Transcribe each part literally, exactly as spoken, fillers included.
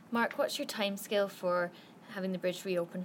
Mark, what's your timescale for having the bridge reopen?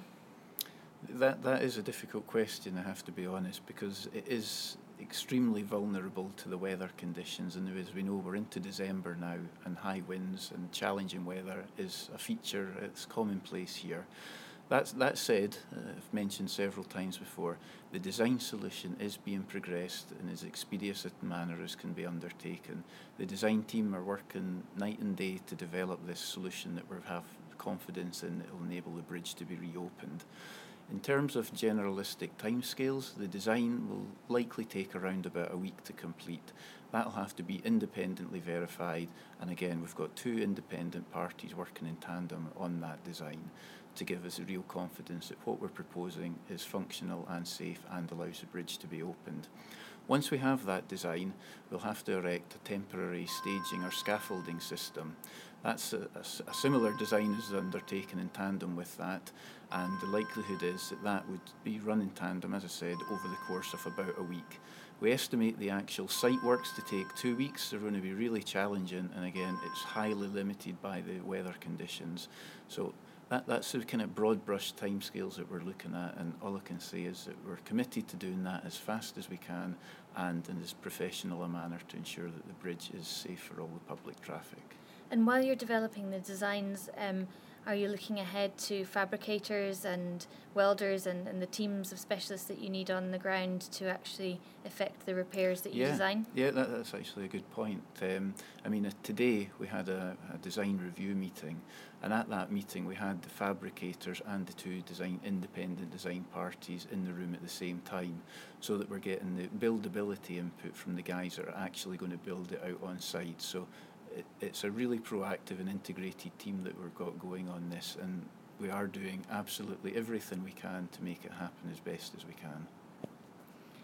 That that is a difficult question, I have to be honest, because it is extremely vulnerable to the weather conditions, and as we know, we're into December now, and high winds and challenging weather is a feature. It's commonplace here. That's, that said, uh, I've mentioned several times before, the design solution is being progressed in as expeditious a manner as can be undertaken. The design team are working night and day to develop this solution that we have confidence in that will enable the bridge to be reopened. In terms of generalistic timescales, the design will likely take around about a week to complete. That'll have to be independently verified, and again, we've got two independent parties working in tandem on that design to give us a real confidence that what we're proposing is functional and safe and allows the bridge to be opened. Once we have that design, we'll have to erect a temporary staging or scaffolding system. That's a, a, a similar design is undertaken in tandem with that, and the likelihood is that that would be run in tandem, as I said, over the course of about a week. We estimate the actual site works to take two weeks. They're going to be really challenging, and again, it's highly limited by the weather conditions. So that, that's the kind of broad brush timescales that we're looking at, and all I can say is that we're committed to doing that as fast as we can and in as professional a manner to ensure that the bridge is safe for all the public traffic. And while you're developing the designs, um, are you looking ahead to fabricators and welders and, and the teams of specialists that you need on the ground to actually effect the repairs that you yeah, design? Yeah, that, that's actually a good point. Um, I mean, uh, today we had a, a design review meeting, and at that meeting we had the fabricators and the two design independent design parties in the room at the same time, so that we're getting the buildability input from the guys that are actually going to build it out on site. So it, it's a really proactive and integrated team that we've got going on this, and we are doing absolutely everything we can to make it happen as best as we can.